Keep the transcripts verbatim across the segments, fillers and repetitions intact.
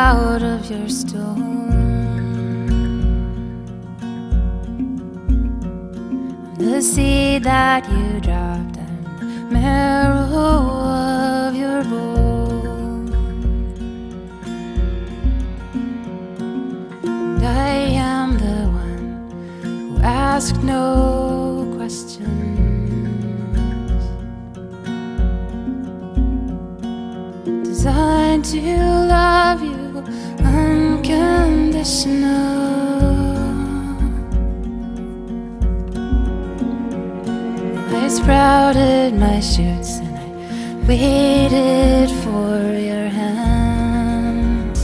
out of your stone. I'm the seed that you dropped and the marrow of your bone. And I am the one who asked no questions, designed to love you unconditional. I sprouted my shoots and I waited for your hands.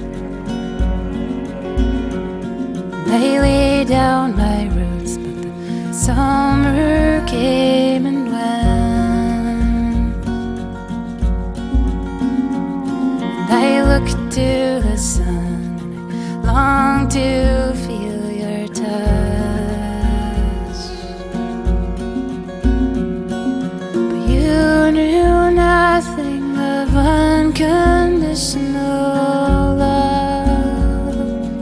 I laid down my roots, but the summer came and went. And I looked to the sun and I longed to feel your touch. But you knew nothing of unconditional love.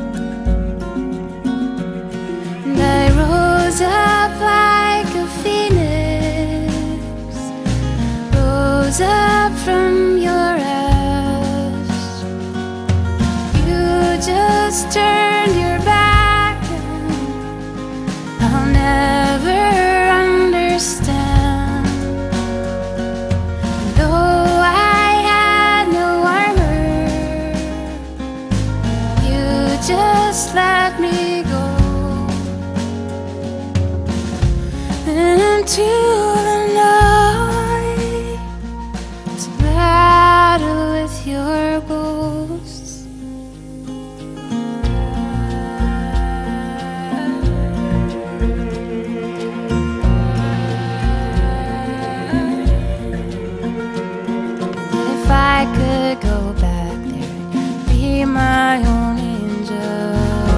And I rose up like a phoenix, rose up from your ash. You just turned your back and I'll never understand. Though I had no armor, you just let me go into the night to battle with your ghosts. If I could go back there and be my own angel,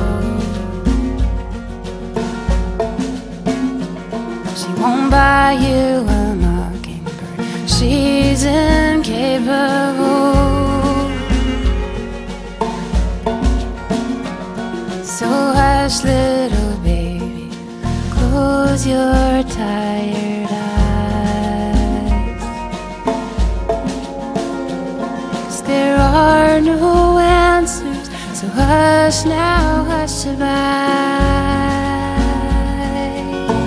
she won't buy you a mockingbird, she's incapable. So hush, little baby, close your tired eyes, 'cause there are no answers, so hush now, hush goodbye.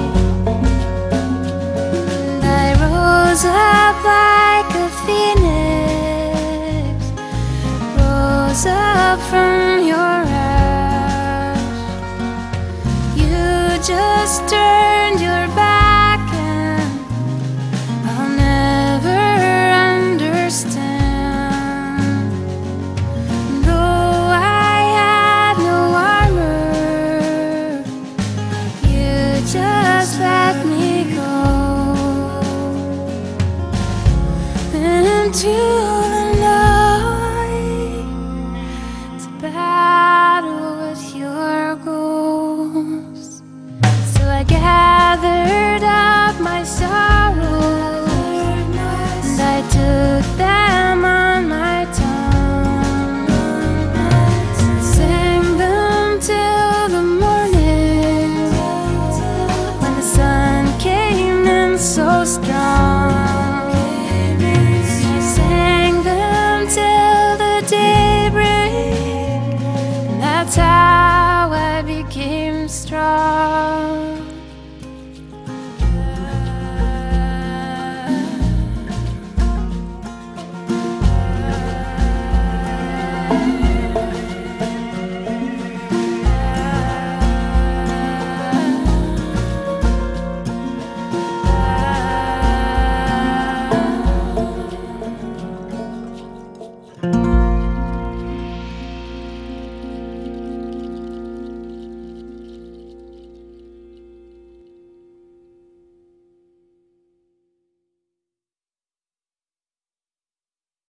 And I rose up like a phoenix, rose up from your ash. You just turned your back and I'll never understand. Though I had no armor, you just let me go into the night to battle